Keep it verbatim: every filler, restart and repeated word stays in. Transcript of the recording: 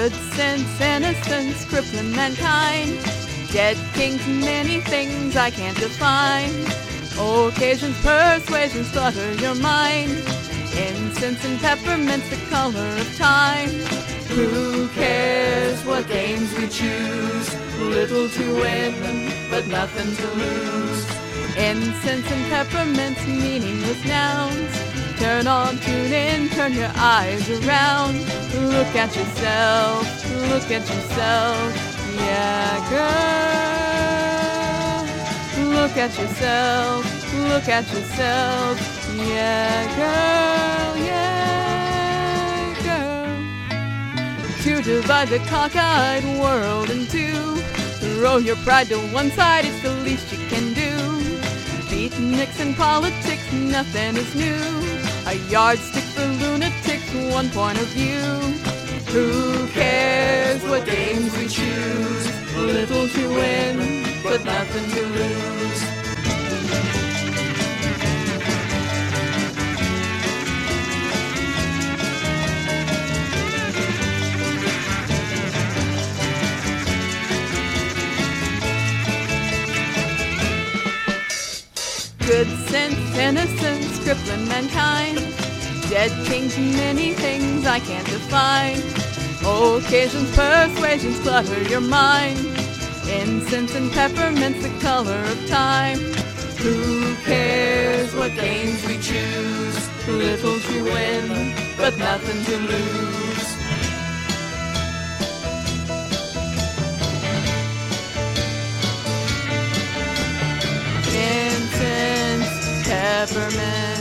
Good sense, innocence, crippling mankind. Dead kings, many things I can't define. Occasions, persuasions, flutter your mind. Incense and peppermint's the color of time. Who cares what games we choose? Little to win, but nothing to lose. Incense and peppermint's meaningless nouns. Turn on, tune in, turn your eyes around. Look at yourself, look at yourself, yeah, girl. Look at yourself, look at yourself, yeah, girl, yeah, girl. To divide the cockeyed world in two. Throw your pride to one side, it's the least you can do. Beatniks and politics, nothing is new. A yardstick for lunatics, one point of view. Who cares what games we choose? Little to win, but nothing to lose. Good sense, innocence, crippling mankind. Dead kings, many things I can't define. Occasions, persuasions, clutter your mind. Incense and peppermint's the color of time. Who cares what games we choose? Little to win, but nothing to lose. Incense, peppermint.